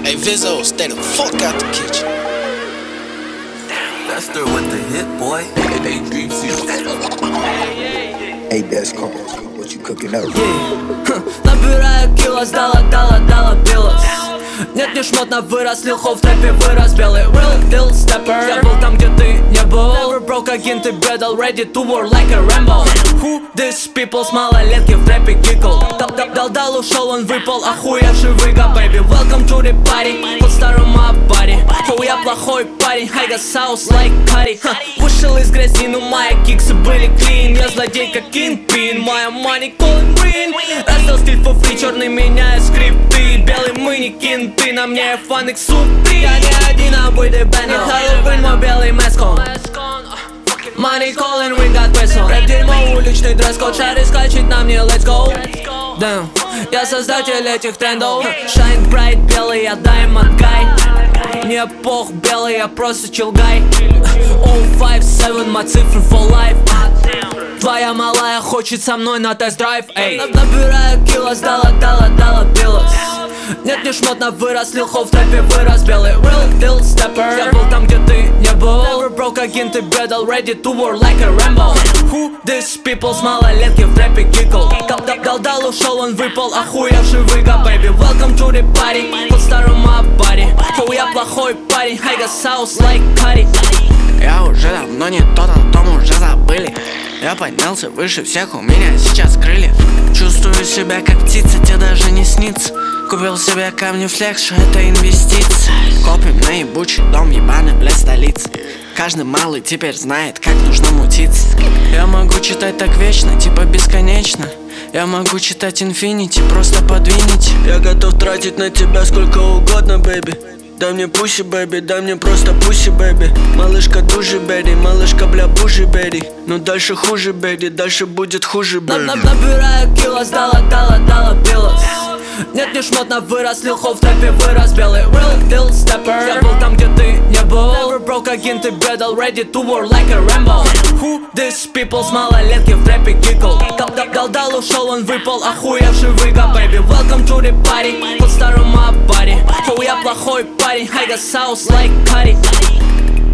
Hey Vizzo, stay the fuck out the kitchen. That's there with the hit, boy. Hey, Dream Hey, that's Carl. What you cooking up? Набираю кило, дала билос. Нет, не шмот на вырос, лилхо в трэпе вырос. Белый real deal stepper. Я был там, где ты не был. Never broke again, ты бедал, ready to war like a Rambo. Who these people с малолетки в трэпе гикл. Дал, ушел, он выпал, охуевший выга, baby. Welcome to the party, под старому аппаре. Хоу, я плохой парень, I got sauce like curry. Вышел из грязи, но мои киксы были clean. Я злодей как Kingpin, моя money calling green. Раздел стиль for free, черный меняет скрипты. Белый мы не кенты, на мне фаник супри. Я не один, а будет бэнни. Хэллоуин, мой белый мэскон. Money calling, we got peso. Рэп дерьмо, уличный дресс-код. Шары скачет на мне, let's go. Damn, я создатель этих трендов. Shine bright, белый, я diamond guy. Не пох белый, я просто чилгай. 057, мои цифры for life. Твоя малая хочет со мной на тест-драйв. Набираю кило, дала билос. Нет, не шмот на вырос, лилхо в трэпе вырос. Белый real deal stepper. Я был там, где ты не был. Never broke again, ты бедал, ready to war like a Rambo. Who these people с малолетки в трэпе гикл. Дал, ушел, он выпал, охуевший выга, baby. Welcome to the party, под старому аппаре. Хоу, я плохой парень, I got sauce like curry. Я уже давно не тот, о том уже забыли. Я поднялся выше всех, у меня сейчас крылья. Чувствую себя как птица, тебе даже не снится. Купил себе камни флекс, что это инвестиция. Копим на ебучий дом, ебаный, блядь, столица. Каждый малый теперь знает, как нужно мутиться. Я могу читать так вечно, типа бесконечно. Я могу читать инфинити, просто подвинуть. Я готов тратить на тебя сколько угодно, бэби. Дай мне пуси, бэби, дай мне просто пуси, бэби. Малышка дужи, бэри, малышка бля бужи, бэри. Но дальше хуже, бэри, дальше будет хуже, бэри. Набираю кило, дала билос. Нет, не шмот на вырос, лилхо в трэпе вырос. Белый real deal stepper. Я был там, где ты не был. Never broke again, ты бедал, ready to war like a Rambo. Who these people с малолетки в трэпе гикл. Дал, ушел, он выпал, охуевший выга, baby. Welcome to the party, под старому аппаре. Хоу, я плохой парень, I got sauce like curry.